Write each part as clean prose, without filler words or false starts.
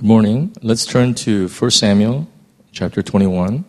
Good morning. Let's turn to 1 Samuel chapter 21.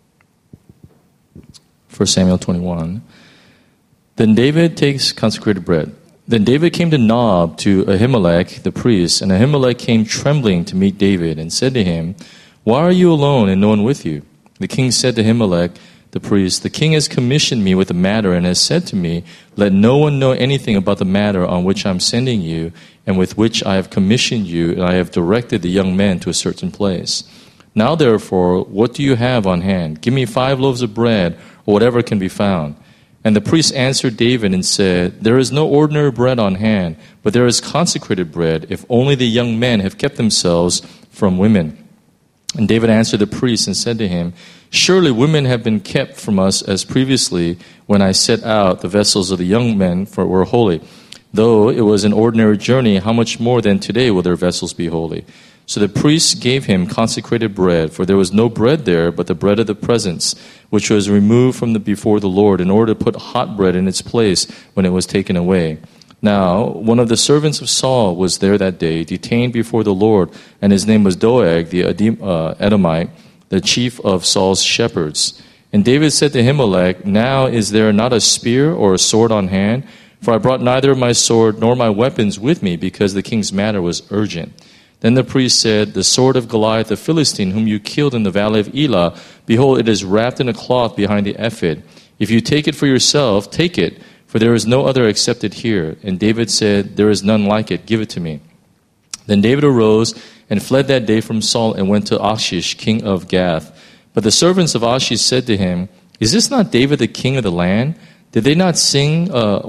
1 Samuel 21. Then David takes consecrated bread. Then David came to Nob to Ahimelech the priest, and Ahimelech came trembling to meet David and said to him, "Why are you alone and no one with you?" The king said to Ahimelech the priest, "The king has commissioned me with a matter and has said to me, 'Let no one know anything about the matter on which I am sending you and with which I have commissioned you, and I have directed the young men to a certain place. Now therefore, what do you have on hand? Give me 5 loaves of bread, or whatever can be found.' And the priest answered David and said, 'There is no ordinary bread on hand, but there is consecrated bread, if only the young men have kept themselves from women.' And David answered the priest and said to him, 'Surely women have been kept from us as previously when I set out the vessels of the young men for were holy. Though it was an ordinary journey, how much more than today will their vessels be holy?' So the priests gave him consecrated bread, for there was no bread there but the bread of the presence, which was removed from before the Lord, in order to put hot bread in its place when it was taken away. Now, one of the servants of Saul was there that day, detained before the Lord, and his name was Doeg the Edomite, the chief of Saul's shepherds. And David said to Ahimelech, 'Now is there not a spear or a sword on hand? For I brought neither my sword nor my weapons with me, because the king's matter was urgent.' Then the priest said, 'The sword of Goliath the Philistine, whom you killed in the valley of Elah, behold, it is wrapped in a cloth behind the ephod. If you take it for yourself, take it, for there is no other except it here.' And David said, 'There is none like it, give it to me.' Then David arose and fled that day from Saul and went to Achish, king of Gath. But the servants of Achish said to him, 'Is this not David the king of the land? Did they not sing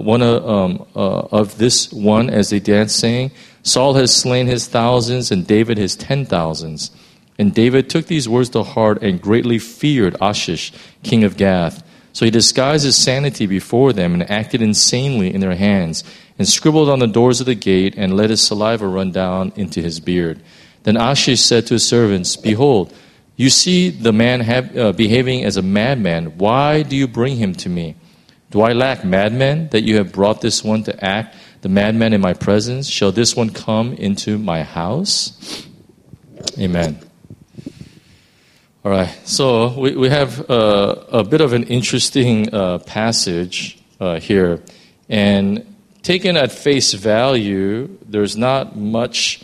of this one as they danced, saying, Saul has slain his thousands and David his 10,000s? And David took these words to heart and greatly feared Achish, king of Gath. So he disguised his sanity before them and acted insanely in their hands, and scribbled on the doors of the gate and let his saliva run down into his beard. Then Achish said to his servants, 'Behold, you see the man behaving as a madman. Why do you bring him to me? Do I lack madmen that you have brought this one to act the madman in my presence? Shall this one come into my house?'" Amen. All right, so we have a bit of an interesting passage here. And taken at face value, there's not much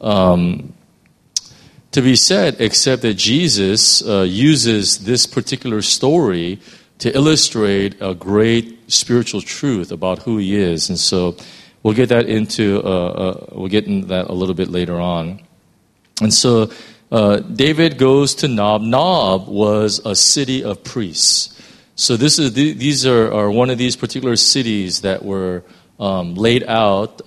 to be said except that Jesus uses this particular story to illustrate a great spiritual truth about who he is. And so we'll get into that a little bit later on. And so David goes to Nob. Nob was a city of priests. So these are one of these particular cities that were laid out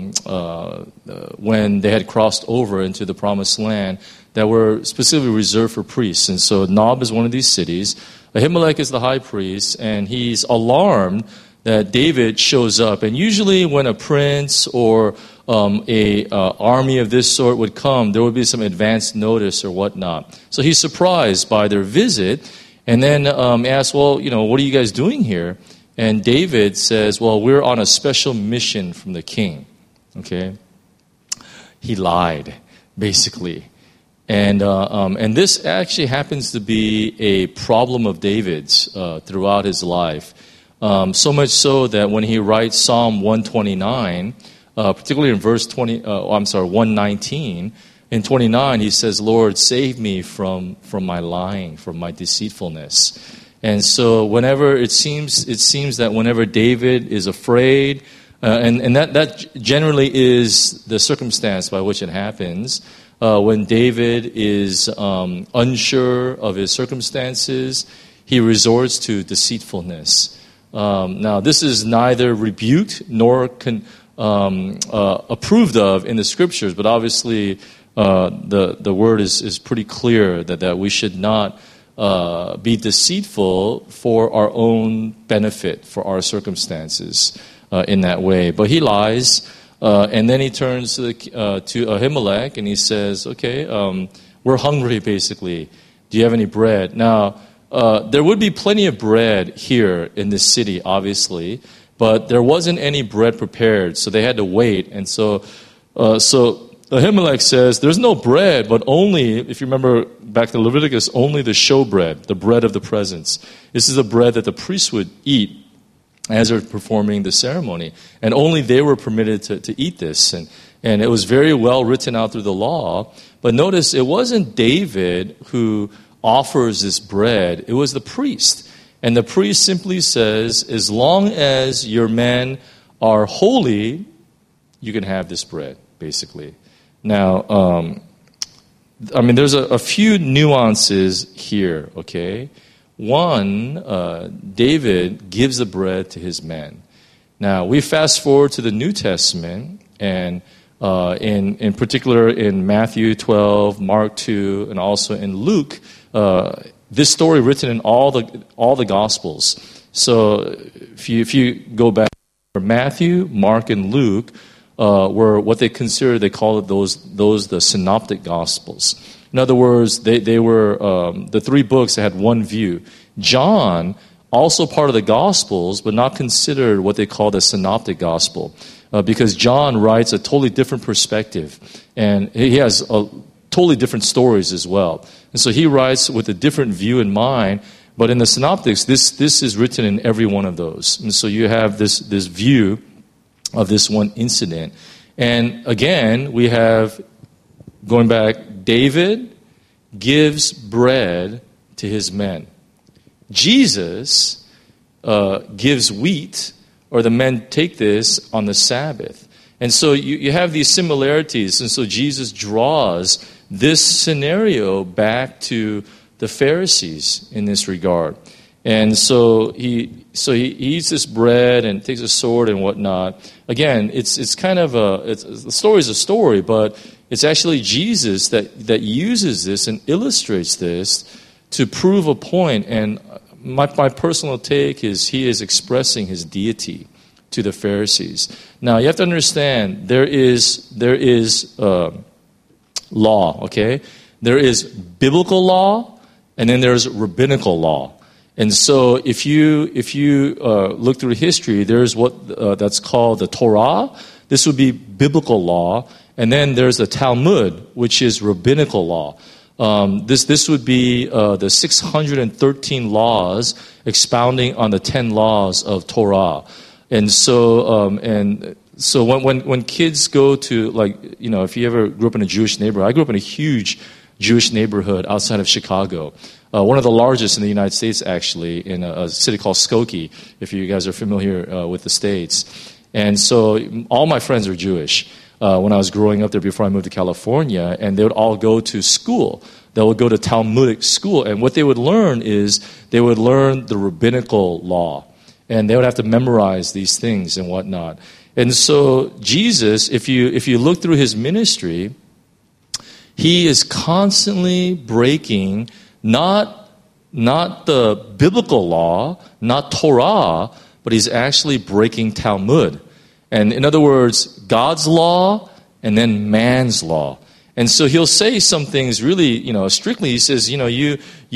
when they had crossed over into the promised land, that were specifically reserved for priests. And so Nob is one of these cities. Ahimelech is the high priest, and he's alarmed that David shows up. And usually when a prince or a army of this sort would come, there would be some advance notice or whatnot. So he's surprised by their visit, and then asks, "Well, what are you guys doing here?" And David says, "Well, we're on a special mission from the king." Okay? He lied, basically. And this actually happens to be a problem of David's throughout his life. So much so that when he writes Psalm 129, particularly in verse 119, in 29, he says, "Lord, save me from my lying, from my deceitfulness." And so whenever it seems that whenever David is afraid, and that generally is the circumstance by which it happens, when David is unsure of his circumstances, he resorts to deceitfulness. Now, this is neither rebuked nor approved of in the scriptures, but obviously the word is pretty clear that we should not be deceitful for our own benefit, for our circumstances in that way. But he lies. And then he turns to Ahimelech and he says, "Okay, we're hungry, basically. Do you have any bread?" Now, there would be plenty of bread here in this city, obviously, but there wasn't any bread prepared, so they had to wait. And so Ahimelech says, there's no bread, but only, if you remember back to Leviticus, only the showbread, the bread of the presence. This is the bread that the priests would eat as they're performing the ceremony. And only they were permitted to eat this. And it was very well written out through the law. But notice, it wasn't David who offers this bread. It was the priest. And the priest simply says, as long as your men are holy, you can have this bread, basically. Now, there's a few nuances here, okay? One, David gives the bread to his men. Now, we fast forward to the New Testament, and in particular in Matthew 12, Mark 2, and also in Luke, this story written in all the Gospels. So if you go back, Matthew, Mark, and Luke were what they call those the synoptic Gospels. In other words, they were the three books that had one view. John, also part of the Gospels, but not considered what they call the synoptic Gospel, because John writes a totally different perspective, and he has totally different stories as well. And so he writes with a different view in mind, but in the synoptics, this is written in every one of those. And so you have this view of this one incident. And again, we have, going back, David gives bread to his men. Jesus gives wheat, or the men take this on the Sabbath. And so you have these similarities. And so Jesus draws this scenario back to the Pharisees in this regard. And so he eats this bread and takes a sword and whatnot. Again, it's kind of the story is a story, but it's actually Jesus that uses this and illustrates this to prove a point. And my personal take is he is expressing his deity to the Pharisees. Now you have to understand there is law. Okay, there is biblical law, and then there's rabbinical law. And so if you look through history, there's what that's called the Torah. This would be biblical law. And then there's the Talmud, which is rabbinical law. This would be the 613 laws expounding on the 10 laws of Torah. And so when kids go to, if you ever grew up in a Jewish neighborhood, I grew up in a huge Jewish neighborhood outside of Chicago. One of the largest in the United States, actually, in a city called Skokie, if you guys are familiar with the States. And so all my friends are Jewish when I was growing up there before I moved to California, and they would all go to school. They would go to Talmudic school, and what they would learn is they would learn the rabbinical law, and they would have to memorize these things and whatnot. And so Jesus, if you look through his ministry, he is constantly breaking not the biblical law, not Torah, but he's actually breaking Talmud. And in other words, God's law and then man's law. And so he'll say some things really, strictly. He says, you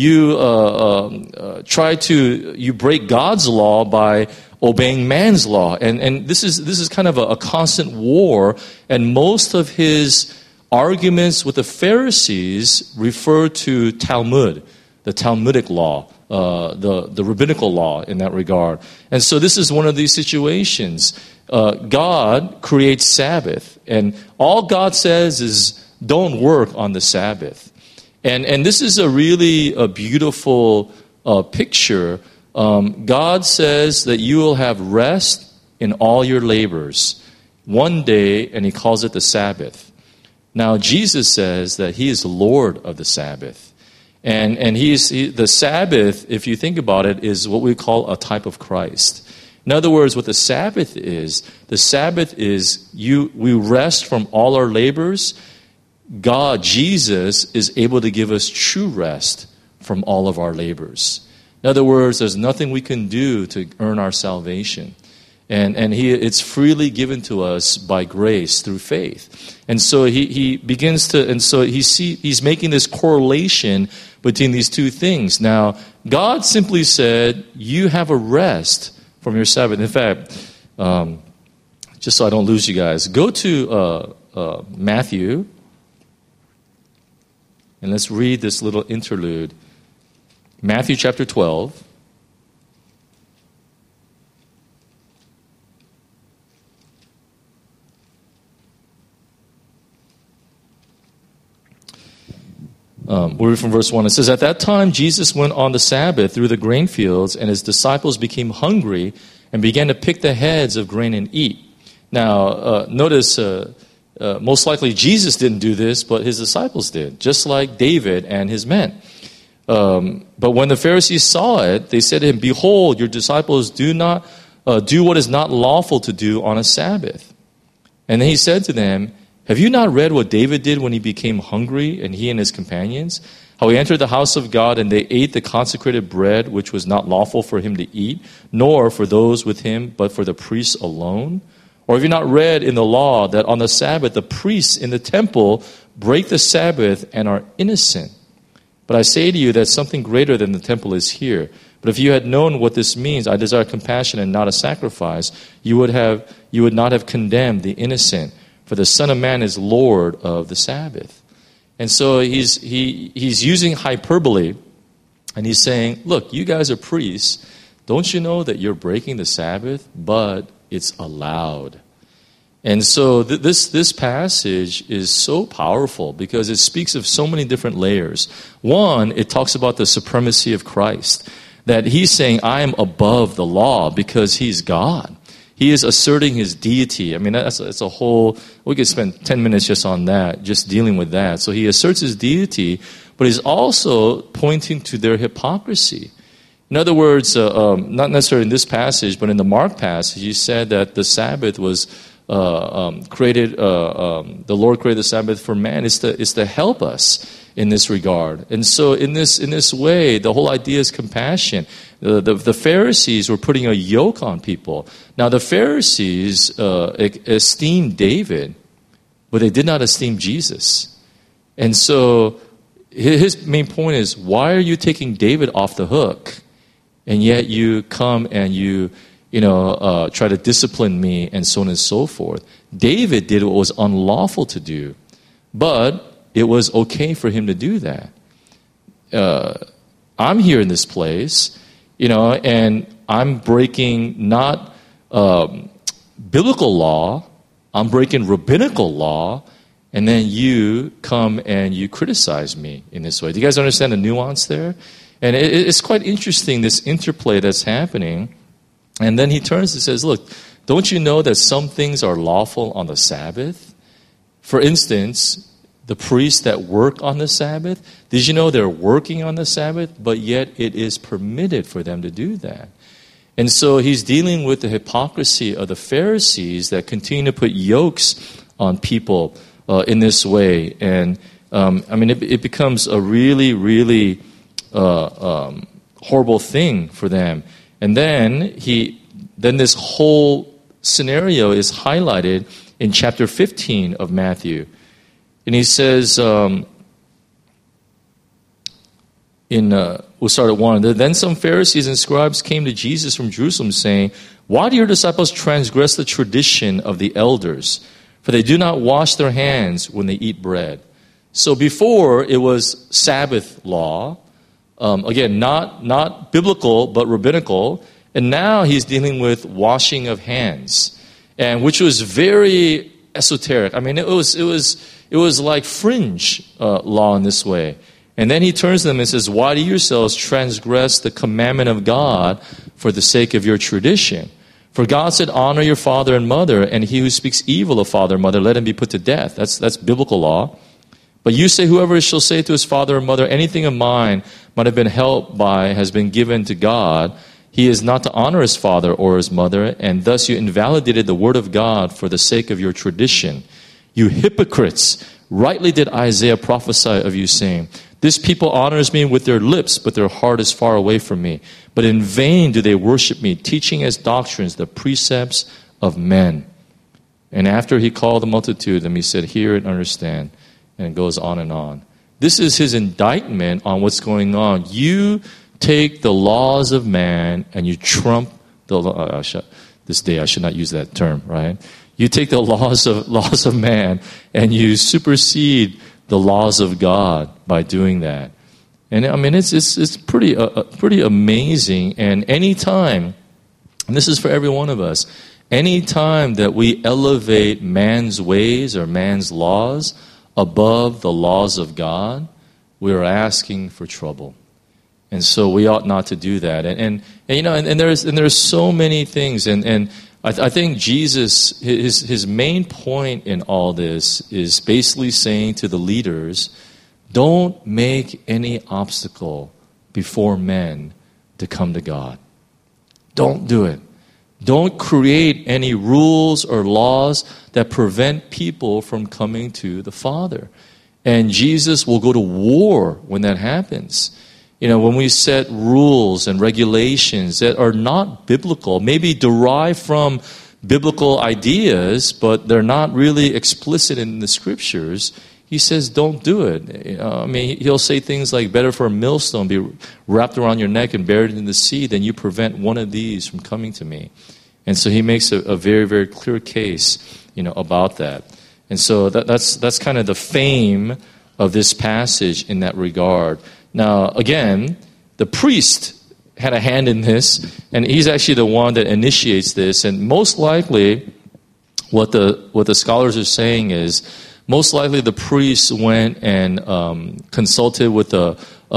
break God's law by obeying man's law. And this is kind of a constant war. And most of his arguments with the Pharisees refer to Talmud, the Talmudic law, the rabbinical law in that regard. And so this is one of these situations. God creates Sabbath, and all God says is don't work on the Sabbath. And this is a beautiful picture. God says that you will have rest in all your labors one day, and he calls it the Sabbath. Now, Jesus says that he is Lord of the Sabbath. And the Sabbath, if you think about it, is what we call a type of Christ. In other words, what the Sabbath is we rest from all our labors. God, Jesus, is able to give us true rest from all of our labors. In other words, there's nothing we can do to earn our salvation. And it's freely given to us by grace through faith. And so he begins to, and so he's making this correlation between these two things. Now, God simply said, you have a rest from your Sabbath. In fact, just so I don't lose you guys, go to Matthew. And let's read this little interlude. Matthew chapter 12. We'll read from verse 1. It says, "At that time Jesus went on the Sabbath through the grain fields, and his disciples became hungry and began to pick the heads of grain and eat." Now, notice, most likely Jesus didn't do this, but his disciples did, just like David and his men. But when the Pharisees saw it, they said to him, "Behold, your disciples do not do what is not lawful to do on a Sabbath." And then he said to them, "Have you not read what David did when he became hungry, and he and his companions? How he entered the house of God, and they ate the consecrated bread, which was not lawful for him to eat, nor for those with him, but for the priests alone? Or have you not read in the law that on the Sabbath the priests in the temple break the Sabbath and are innocent? But I say to you that something greater than the temple is here. But if you had known what this means, I desire compassion and not a sacrifice, you would not have condemned the innocent. For the Son of Man is Lord of the Sabbath." And so he's using hyperbole, and he's saying, look, you guys are priests. Don't you know that you're breaking the Sabbath? But it's allowed. And so this passage is so powerful because it speaks of so many different layers. One, it talks about the supremacy of Christ, that he's saying, I am above the law because he's God. He is asserting his deity. I mean, that's a whole, we could spend 10 minutes just on that, just dealing with that. So he asserts his deity, but he's also pointing to their hypocrisy. In other words, not necessarily in this passage, but in the Mark passage, he said that the Sabbath was created, the Lord created the Sabbath for man. It's to help us in this regard. And so in this way, the whole idea is compassion. The Pharisees were putting a yoke on people. Now the Pharisees esteemed David, but they did not esteem Jesus. And so his main point is, why are you taking David off the hook? And yet you come and you try to discipline me and so on and so forth. David did what was unlawful to do, but it was okay for him to do that. I'm here in this place, and I'm breaking not biblical law, I'm breaking rabbinical law, and then you come and you criticize me in this way. Do you guys understand the nuance there? And it's quite interesting, this interplay that's happening. And then he turns and says, look, don't you know that some things are lawful on the Sabbath? For instance, the priests that work on the Sabbath, did you know they're working on the Sabbath? But yet it is permitted for them to do that. And so he's dealing with the hypocrisy of the Pharisees that continue to put yokes on people in this way. And it becomes a really, really horrible thing for them. And then this whole scenario is highlighted in chapter 15 of Matthew. And he says, we'll start at 1. Then some Pharisees and scribes came to Jesus from Jerusalem, saying, "Why do your disciples transgress the tradition of the elders? For they do not wash their hands when they eat bread." So before, it was Sabbath law. Again, not biblical, but rabbinical. And now he's dealing with washing of hands, and which was very esoteric. I mean, it was like fringe law in this way. And then he turns to them and says, "Why do yourselves transgress the commandment of God for the sake of your tradition? For God said, honor your father and mother, and he who speaks evil of father and mother, let him be put to death." That's biblical law. But you say, whoever shall say to his father or mother, anything of mine might have been helped by, has been given to God, he is not to honor his father or his mother, and thus you invalidated the word of God for the sake of your tradition. You hypocrites, rightly did Isaiah prophesy of you, saying, this people honors me with their lips, but their heart is far away from me. But in vain do they worship me, teaching as doctrines the precepts of men. And after he called the multitude, he said, hear and understand. And it goes on and on. This is his indictment on what's going on. You take the laws of man and you trump the law. This day I should not use that term, right? You take the laws of man and you supersede the laws of God by doing that. And I mean, it's pretty amazing. And any time, and this is for every one of us, any time that we elevate man's ways or man's laws above the laws of God, we are asking for trouble. And so we ought not to do that. And there's so many things. And I think Jesus, his main point in all this is basically saying to the leaders, don't make any obstacle before men to come to God. Don't do it. Don't create any rules or laws that prevent people from coming to the Father. And Jesus will go to war when that happens. When we set rules and regulations that are not biblical, maybe derived from biblical ideas, but they're not really explicit in the Scriptures, he says, don't do it. He'll say things like, better for a millstone be wrapped around your neck and buried in the sea than you prevent one of these from coming to me. And so he makes a very, very clear case, about that. And so that's kind of the fame of this passage in that regard. Now, again, the priest had a hand in this, and he's actually the one that initiates this. And most likely, what the scholars are saying is, most likely the priest went and consulted with the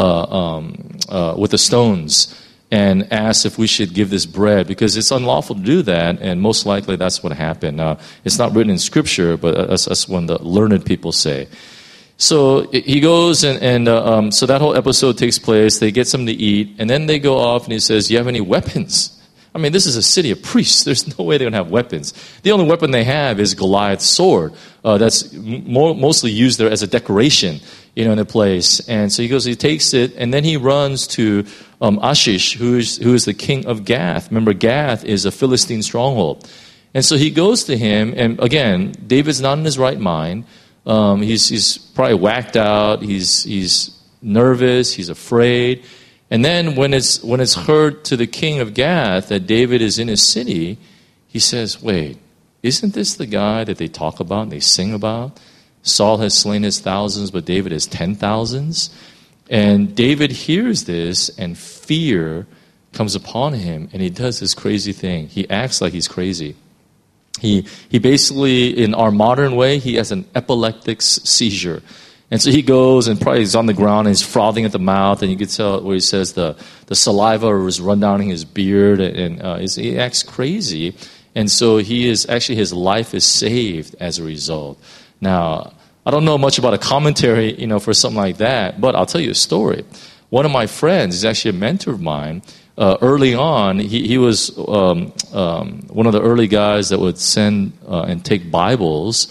stones and asked if we should give this bread, because it's unlawful to do that, and most likely that's what happened. Now, it's not written in Scripture, but that's what the learned people say. So he goes, and so that whole episode takes place. They get something to eat, and then they go off, and he says, "Do you have any weapons?" I mean, this is a city of priests. There's no way they're going to have weapons. The only weapon they have is Goliath's sword. That's mostly used there as a decoration, in the place. And so he goes, he takes it, and then he runs to Achish, who is the king of Gath. Remember, Gath is a Philistine stronghold. And so he goes to him, and again, David's not in his right mind. He's probably whacked out. He's nervous. He's afraid. And then when it's heard to the king of Gath that David is in his city, he says, wait, isn't this the guy that they talk about and they sing about? Saul has slain his thousands, but David has 10,000s. And David hears this, and fear comes upon him, and he does this crazy thing. He acts like he's crazy. He basically, in our modern way, he has an epileptic seizure. And so he goes and probably is on the ground and he's frothing at the mouth, and you can tell where he says the saliva was run down in his beard, and he acts crazy. And so his life is saved as a result. Now, I don't know much about a commentary, for something like that, but I'll tell you a story. One of my friends is actually a mentor of mine. Early on, he was one of the early guys that would send and take Bibles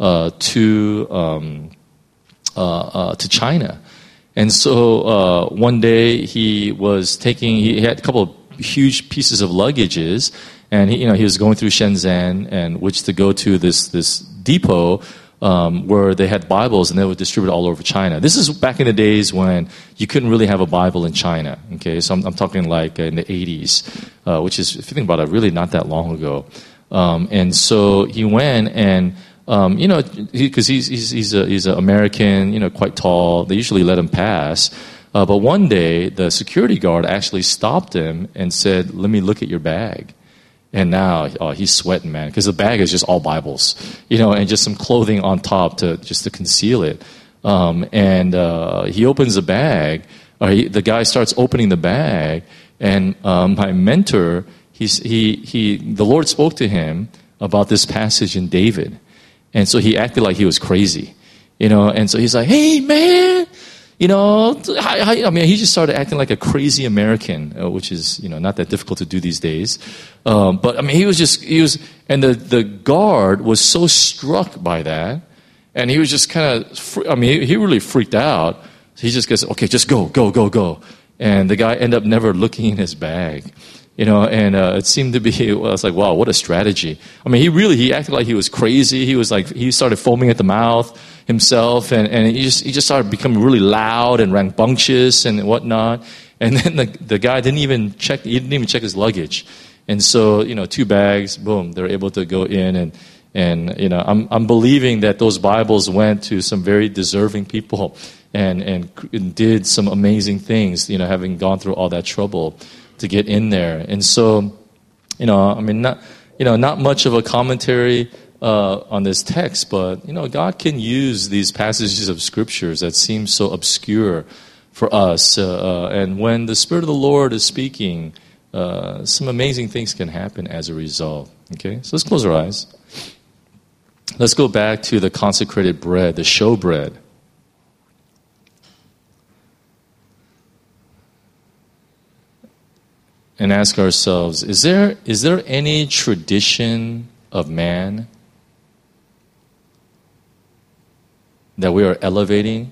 to China. And so one day he had a couple of huge pieces of luggages, and he was going through Shenzhen, and which to go to this depot where they had Bibles, and they would distribute all over China. This is back in the days when you couldn't really have a Bible in China. Okay, so I'm talking like in the 80s, which is, if you think about it, really not that long ago. And so he went, and because he's an American, quite tall. They usually let him pass. But one day, the security guard actually stopped him and said, "Let me look at your bag." And now he's sweating, man, because the bag is just all Bibles, and just some clothing on top to conceal it. And he opens the bag. The guy starts opening the bag, and my mentor, the Lord spoke to him about this passage in David. And so he acted like he was crazy, and so he's like, "Hey, man, he just started acting like a crazy American, which is, not that difficult to do these days. But he was, and the guard was so struck by that, and he was just kind of, he really freaked out. He just goes, "Okay, just go. And the guy ended up never looking in his bag. And it seemed to be, I was like, wow, what a strategy. He acted like he was crazy. He started foaming at the mouth himself, and he just started becoming really loud and rambunctious and whatnot. And then the guy didn't even check his luggage. And so, 2 bags, boom, they're able to go in And I'm believing that those Bibles went to some very deserving people and did some amazing things, having gone through all that trouble to get in there. And so, not much of a commentary on this text, but God can use these passages of scriptures that seem so obscure for us. And when the Spirit of the Lord is speaking, some amazing things can happen as a result. Okay, so let's close our eyes. Let's go back to the consecrated bread, the showbread. And ask ourselves, is there any tradition of man that we are elevating?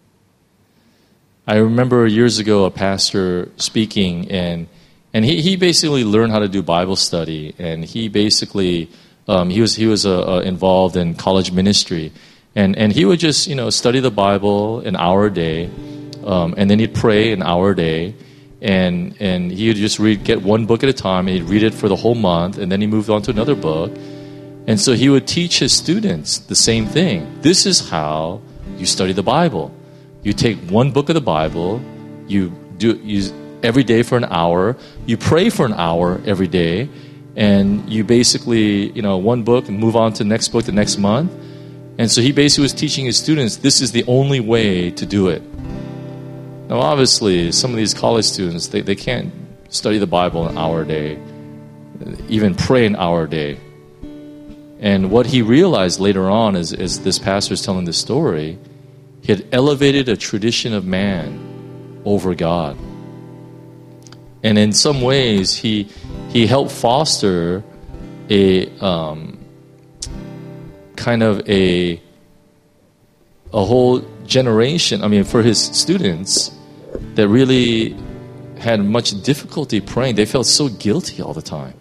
I remember years ago a pastor speaking, and he basically learned how to do Bible study, and he basically he was involved in college ministry, and he would just study the Bible an hour a day, and then he'd pray an hour a day. And he would just get one book at a time, and he'd read it for the whole month, and then he moved on to another book. And so he would teach his students the same thing. This is how you study the Bible. You take one book of the Bible, you every day for an hour, you pray for an hour every day, and you basically, one book and move on to the next book the next month. And so he basically was teaching his students, this is the only way to do it. Now, obviously, some of these college students, they can't study the Bible an hour a day, even pray an hour a day. And what he realized later on, as this pastor is telling the story, he had elevated a tradition of man over God. And in some ways, he helped foster a kind of a whole generation, for his students that really had much difficulty praying. They felt so guilty all the time.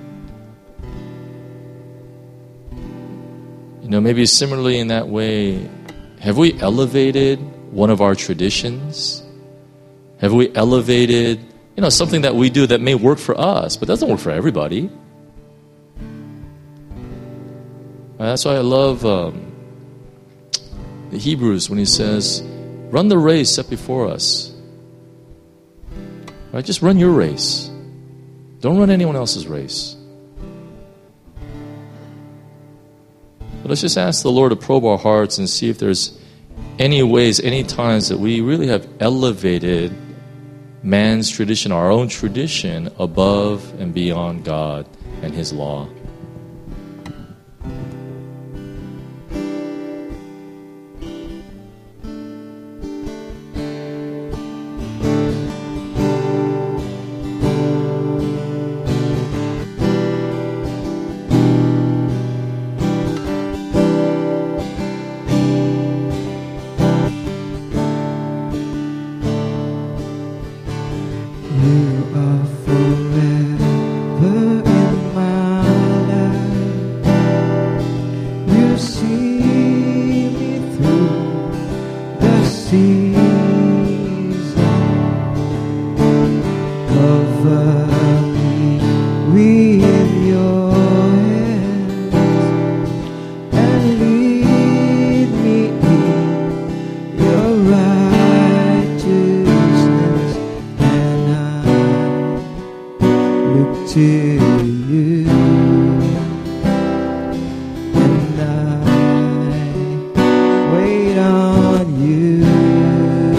Maybe similarly in that way, have we elevated one of our traditions? Have we elevated, something that we do that may work for us, but doesn't work for everybody? That's why I love the Hebrews when he says, run the race set before us. Right? Just run your race. Don't run anyone else's race. But let's just ask the Lord to probe our hearts and see if there's any ways, any times that we really have elevated man's tradition, our own tradition, above and beyond God and His law. wait on you.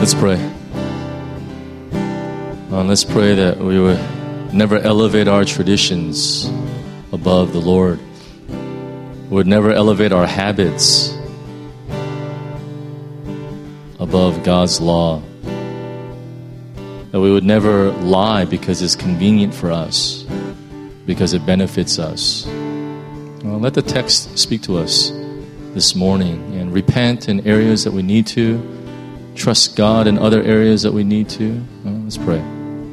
Let's pray. Let's pray that we would never elevate our traditions above the Lord. We would never elevate our habits above God's law. That we would never lie because it's convenient for us, because it benefits us. Let the text speak to us this morning, and repent in areas that we need to. Trust God in other areas that we need to. Let's pray.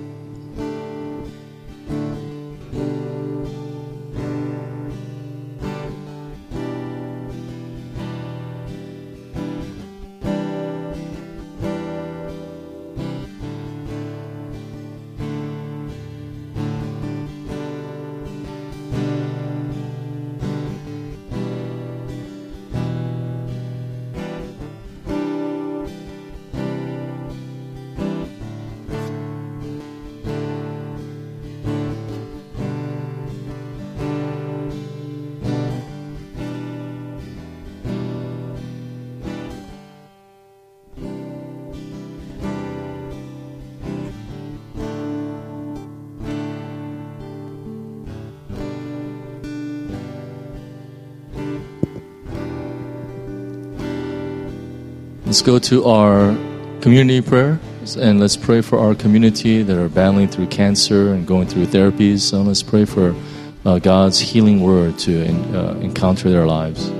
Let's go to our community prayer, and let's pray for our community that are battling through cancer and going through therapies. So let's pray for God's healing word to encounter their lives.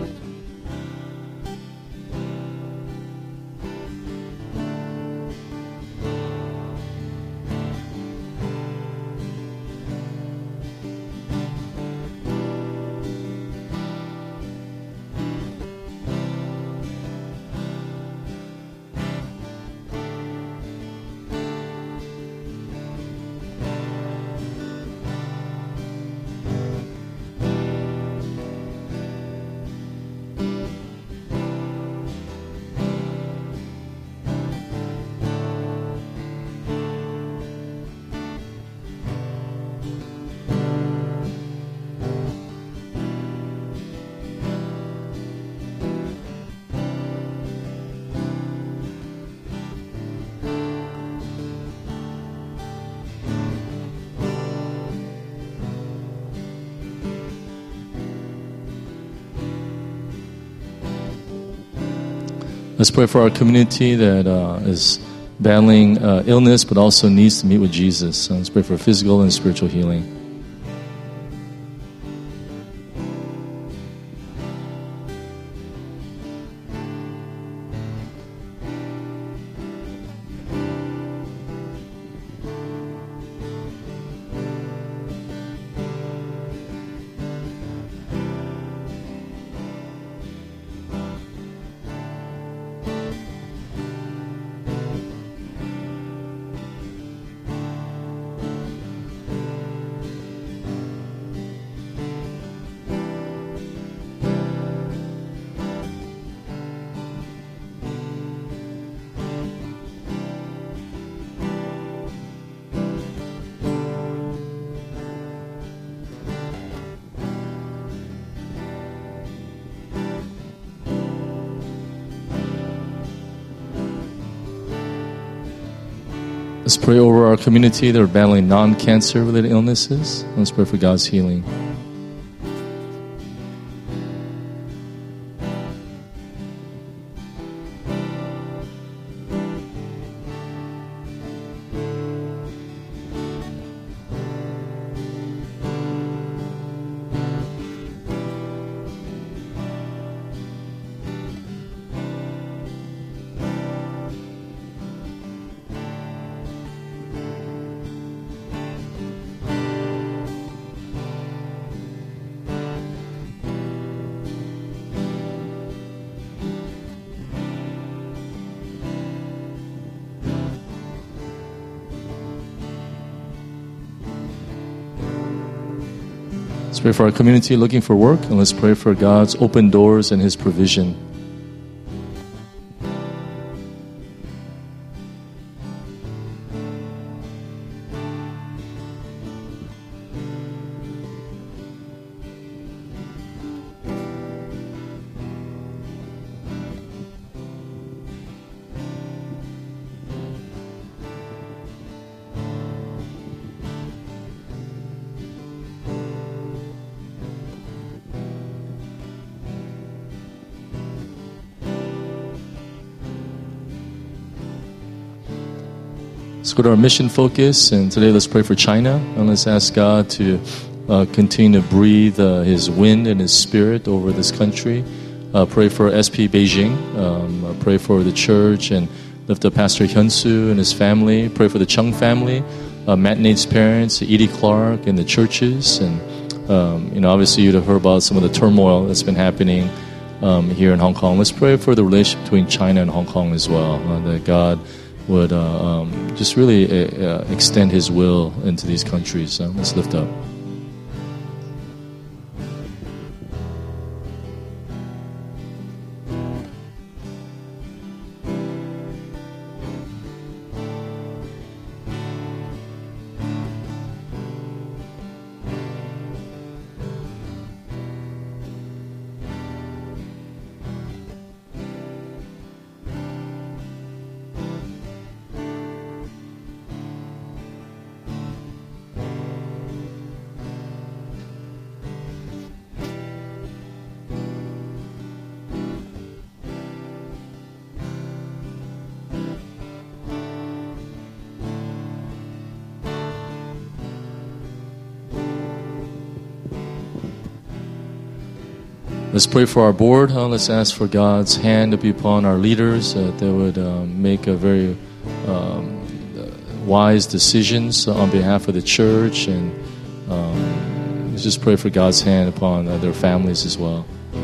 Let's pray for our community that is battling illness but also needs to meet with Jesus. So let's pray for physical and spiritual healing. Let's pray over our community that are battling non-cancer related illnesses. Let's pray for God's healing. Let's pray for our community looking for work, and let's pray for God's open doors and His provision. Let's go to our mission focus, and today let's pray for China, and let's ask God to continue to breathe His wind and His Spirit over this country. Pray for SP Beijing. Pray for the church and lift up Pastor Hyun-soo and his family. Pray for the Chung family, Matt Nate's parents, Edie Clark, and the churches. And obviously you'd have heard about some of the turmoil that's been happening here in Hong Kong. Let's pray for the relationship between China and Hong Kong as well, that God would just really extend His will into these countries. Let's lift up. Let's pray for our board. Let's ask for God's hand to be upon our leaders, that they would make a very wise decisions on behalf of the church, and let's just pray for God's hand upon their families as well.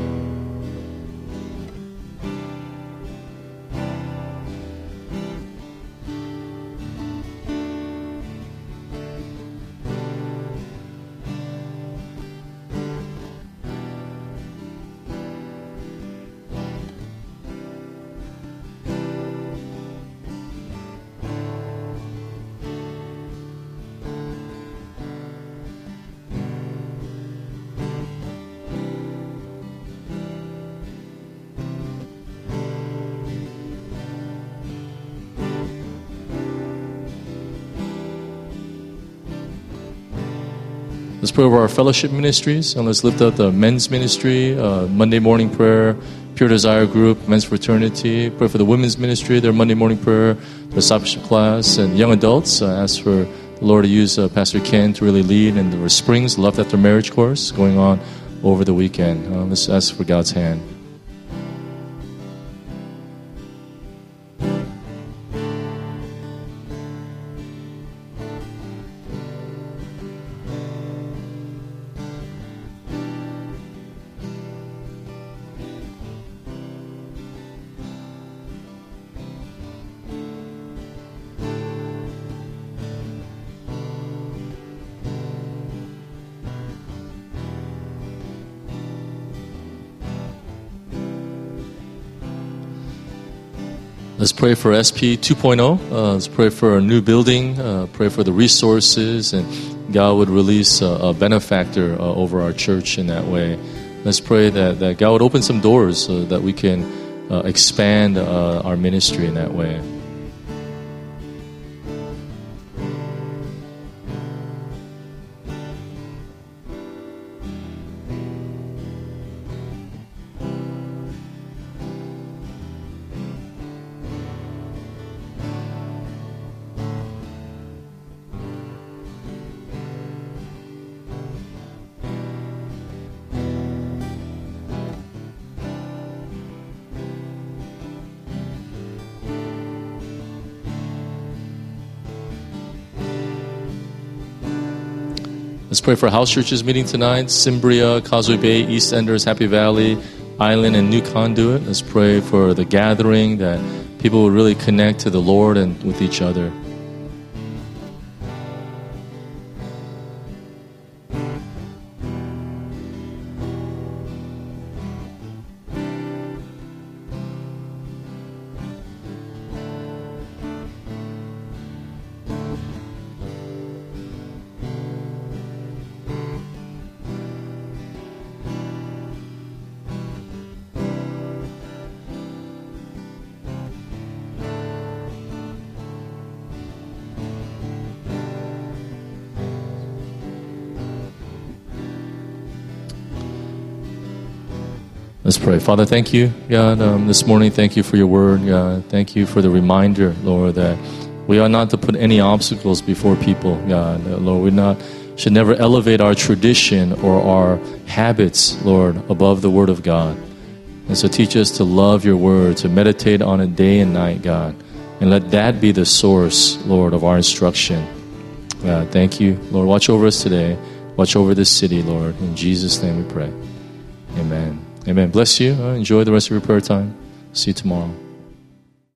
Let's pray over our fellowship ministries, and let's lift up the men's ministry, Monday morning prayer, Pure Desire group, men's fraternity. Pray for the women's ministry, their Monday morning prayer, their discipleship class, and young adults. Ask for the Lord to use Pastor Ken to really lead in the Springs Love After Marriage course going on over the weekend. Let's ask for God's hand. Let's pray for SP 2.0. Let's pray for a new building. Pray for the resources, and God would release a benefactor over our church in that way. Let's pray that God would open some doors so that we can expand our ministry in that way. Let's pray for house churches meeting tonight, Cimbria, Causeway Bay, East Enders, Happy Valley, Island, and New Conduit. Let's pray for the gathering, that people will really connect to the Lord and with each other. Let's pray. Father, thank you, God, this morning. Thank you for your word, God. Thank you for the reminder, Lord, that We ought not to put any obstacles before people, God. Lord, should never elevate our tradition or our habits, Lord, above the Word of God. And so teach us to love your Word, to meditate on it day and night, God. And let that be the source, Lord, of our instruction. God, thank you. Lord, watch over us today. Watch over this city, Lord. In Jesus' name we pray. Amen. Amen. Bless you. Enjoy the rest of your prayer time. See you tomorrow.